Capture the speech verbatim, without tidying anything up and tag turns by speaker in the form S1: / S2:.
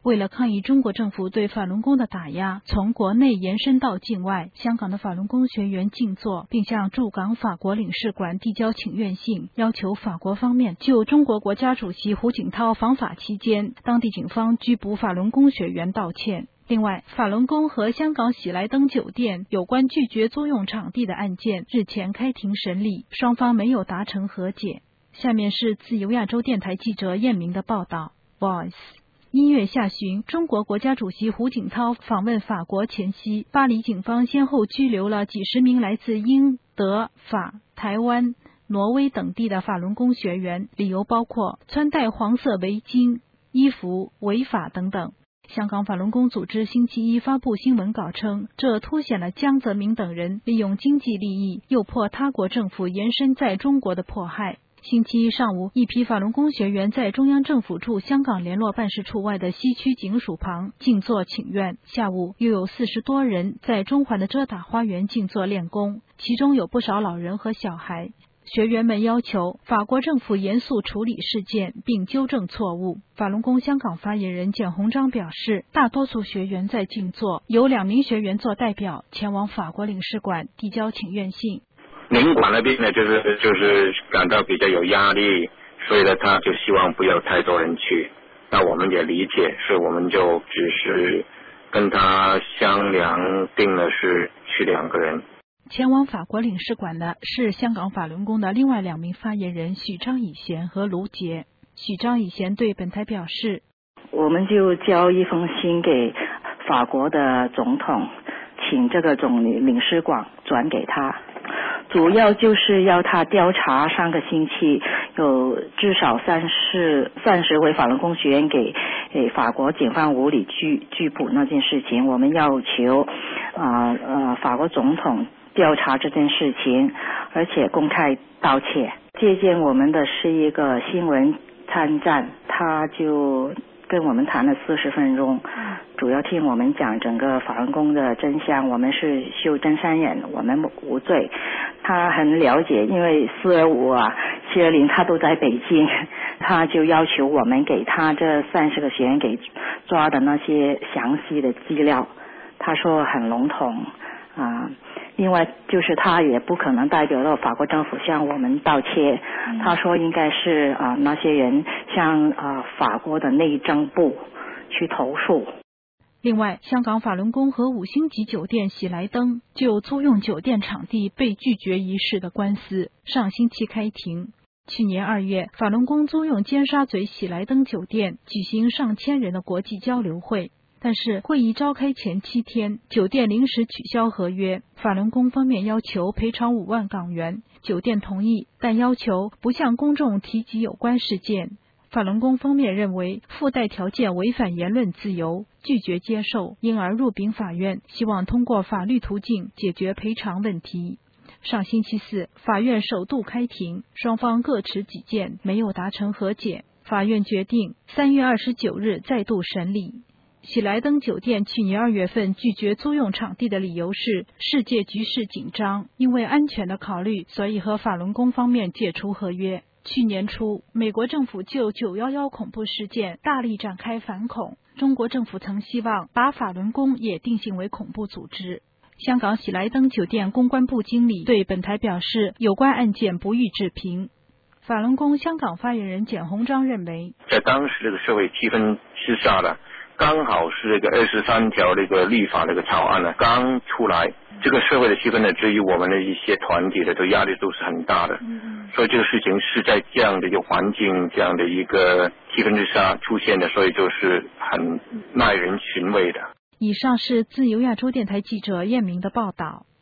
S1: 为了抗议中国政府对法轮功的打压，从国内延伸到境外，香港的法轮功学员静坐，并向驻港法国领事馆递交请愿信，要求法国方面就中国国家主席胡锦涛访法期间，当地警方拘捕法轮功学员道歉。另外，法轮功和香港喜来登酒店有关拒绝租用场地的案件日前开庭审理，双方没有达成和解。下面是自由亚洲电台记者燕明的报道。 Voice。 一月下旬，中国国家主席胡锦涛访问法国前夕，巴黎警方先后拘留了几十名来自英、德、法、台湾、挪威等地的法轮功学员，理由包括穿戴黄色围巾、衣服违法等等。香港法轮功组织星期一发布新闻稿称，这凸显了江泽民等人利用经济利益诱迫他国政府延伸在中国的迫害。星期一上午，一批法轮功学员在中央政府驻香港联络办事处外的西区警署旁静坐请愿。下午又有四十多人在中环的遮打花园静坐练功，其中有不少老人和小孩。学员们要求法国政府严肃处理事件并纠正错误。法轮功香港发言人简宏章表示，大多数学员在静坐，有两名学员做代表前往法国领事馆递交请愿信。
S2: 领馆那边呢，就是就是感到比较有压力，所以呢，他就希望不要太多人去。那我们也理解，所以我们就只是跟他商量，定了是去两个人。
S1: 前往法国领事馆的是香港法轮功的另外两名发言人许张以贤和卢杰。许张以贤对本台表示，
S3: 我们就交一封信给法国的总统，请这个总领领事馆转给他，主要就是要他调查上个星期有至少三十三十位法轮功学员给给法国警方无理拘拘捕那件事情。我们要求呃呃法国总统调查这件事情，而且公开道歉。接见我们的是一个新闻参战，他就跟我们谈了四十分钟，主要听我们讲整个法轮功的真相。我们是修真三人，我们无罪。他很了解，因为四二五啊、七二零他都在北京，他就要求我们给他这三十个学员给抓的那些详细的资料。他说很笼统啊。另外就是他也不可能代表了法国政府向我们道歉，嗯、他说应该是啊、呃、那些人向啊、呃、法国的内政部去投诉。
S1: 另外，香港法轮功和五星级酒店喜来登就租用酒店场地被拒绝一事的官司上星期开庭。去年二月，法轮功租用尖沙咀喜来登酒店举行上千人的国际交流会。但是会议召开前七天，酒店临时取消合约，法轮功方面要求赔偿五万港元，酒店同意，但要求不向公众提及有关事件。法轮功方面认为附带条件违反言论自由，拒绝接受，因而入禀法院，希望通过法律途径解决赔偿问题。上星期四，法院首度开庭，双方各持己见，没有达成和解。法院决定三月二十九日再度审理。喜来登酒店去年二月份拒绝租用场地的理由是世界局势紧张，因为安全的考虑，所以和法轮功方面解除合约。去年初，美国政府就九一一恐怖事件大力展开反恐，中国政府曾希望把法轮功也定性为恐怖组织。香港喜来登酒店公关部经理对本台表示，有关案件不予置评。法轮功香港发言人简宏章认为，
S2: 在当时这个社会气氛之下呢，刚好是这个二十三条这个立法这个草案呢刚出来，这个社会的气氛呢，对于我们的一些团体的这压力都是很大的，嗯、所以这个事情是在这样的一个环境、这样的一个气氛之下出现的，所以就是很耐人寻味的。
S1: 以上是自由亚洲电台记者燕明的报道。